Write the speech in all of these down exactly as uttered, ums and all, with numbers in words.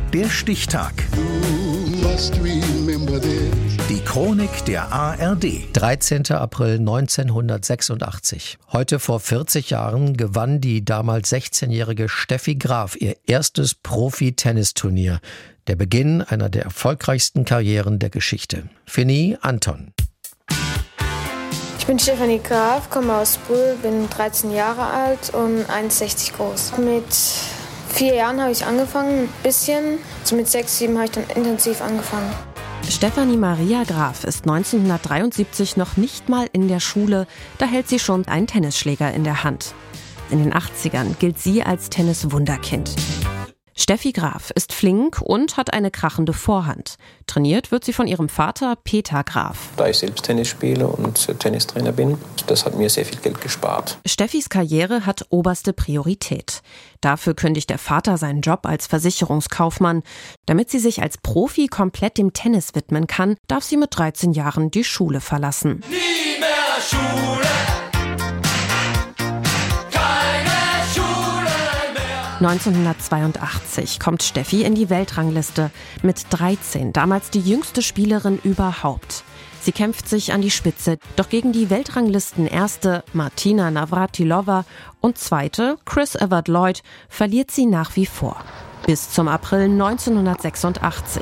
Der Stichtag. Die Chronik der A R D. dreizehnter April neunzehnhundertsechsundachtzig. Heute vor vierzig Jahren gewann die damals sechzehnjährige Steffi Graf ihr erstes Profi-Tennisturnier. Der Beginn einer der erfolgreichsten Karrieren der Geschichte. Fini Anton. Ich bin Stefanie Graf, komme aus Brühl, bin dreizehn Jahre alt und eins Komma sechzig groß. Mit vier Jahren habe ich angefangen, ein bisschen. So mit sechs, sieben habe ich dann intensiv angefangen. Stefanie Maria Graf ist neunzehnhundertdreiundsiebzig noch nicht mal in der Schule, da hält sie schon einen Tennisschläger in der Hand. In den achtzigern gilt sie als Tennis-Wunderkind. Steffi Graf ist flink und hat eine krachende Vorhand. Trainiert wird sie von ihrem Vater Peter Graf. Da ich selbst Tennis spiele und Tennistrainer bin, das hat mir sehr viel Geld gespart. Steffis Karriere hat oberste Priorität. Dafür kündigt der Vater seinen Job als Versicherungskaufmann. Damit sie sich als Profi komplett dem Tennis widmen kann, darf sie mit dreizehn Jahren die Schule verlassen. Nie mehr Schule! neunzehnhundertzweiundachtzig kommt Steffi in die Weltrangliste. Mit dreizehn, damals die jüngste Spielerin überhaupt. Sie kämpft sich an die Spitze, doch gegen die Weltranglisten-Erste Martina Navratilova und Zweite Chris Evert-Lloyd verliert sie nach wie vor. Bis zum April neunzehnhundertsechsundachtzig.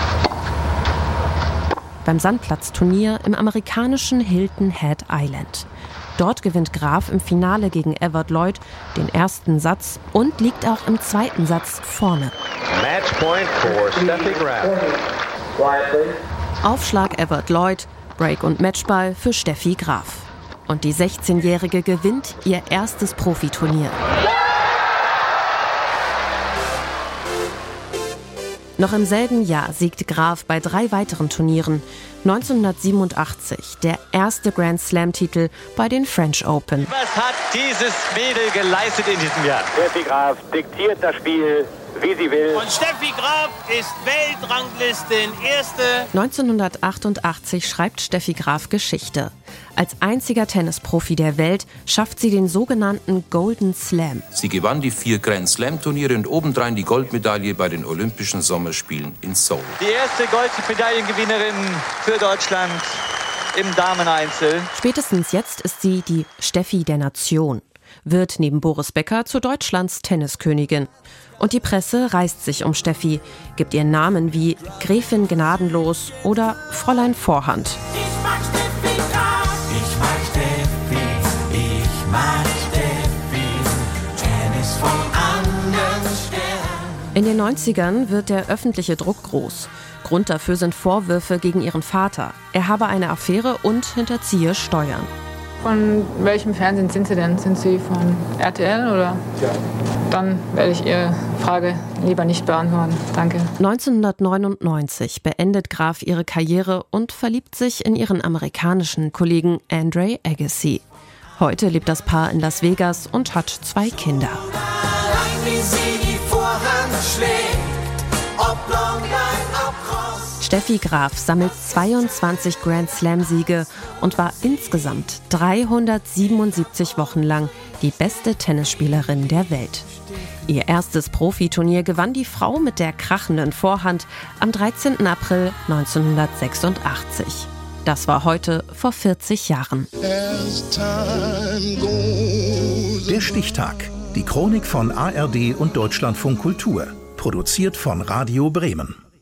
Beim Sandplatzturnier im amerikanischen Hilton Head Island. Dort gewinnt Graf im Finale gegen Evert-Lloyd den ersten Satz und liegt auch im zweiten Satz vorne. Matchpoint for Steffi Graf. Aufschlag Evert-Lloyd, Break und Matchball für Steffi Graf. Und die sechzehnjährige gewinnt ihr erstes Profiturnier. Noch im selben Jahr siegt Graf bei drei weiteren Turnieren. neunzehnhundertsiebenundachtzig der erste Grand Slam-Titel bei den French Open. Was hat dieses Mädel geleistet in diesem Jahr? Steffi Graf diktiert das Spiel, wie sie will. Und Steffi Graf ist Weltranglisten Erste. neunzehnhundertachtundachtzig schreibt Steffi Graf Geschichte. Als einziger Tennisprofi der Welt schafft sie den sogenannten Golden Slam. Sie gewann die vier Grand Slam-Turniere und obendrein die Goldmedaille bei den Olympischen Sommerspielen in Seoul. Die erste Goldmedaillengewinnerin für Deutschland im Dameneinzel. Spätestens jetzt ist sie die Steffi der Nation. Wird neben Boris Becker zu Deutschlands Tenniskönigin. Und die Presse reißt sich um Steffi, gibt ihr Namen wie Gräfin Gnadenlos oder Fräulein Vorhand. Ich mag Steffi Graf, ich mag Steffi, ich mag Steffi, Tennis vom anderen Stern. In den neunzigern wird der öffentliche Druck groß. Grund dafür sind Vorwürfe gegen ihren Vater. Er habe eine Affäre und hinterziehe Steuern. Von welchem Fernsehen sind Sie denn? Sind Sie von R T L oder? Ja. Dann werde ich Ihre Frage lieber nicht beantworten. Danke. neunzehnhundertneunundneunzig beendet Graf ihre Karriere und verliebt sich in ihren amerikanischen Kollegen Andre Agassi. Heute lebt das Paar in Las Vegas und hat zwei Kinder. Allein wie sie die Vorhand schlägt, ob Longline, ob Cross. Steffi Graf sammelt zweiundzwanzig Grand Slam-Siege und war insgesamt dreihundertsiebenundsiebzig Wochen lang die beste Tennisspielerin der Welt. Ihr erstes Profiturnier gewann die Frau mit der krachenden Vorhand am dreizehnten April neunzehnhundertsechsundachtzig. Das war heute vor vierzig Jahren. Der Stichtag. Die Chronik von A R D und Deutschlandfunk Kultur. Produziert von Radio Bremen.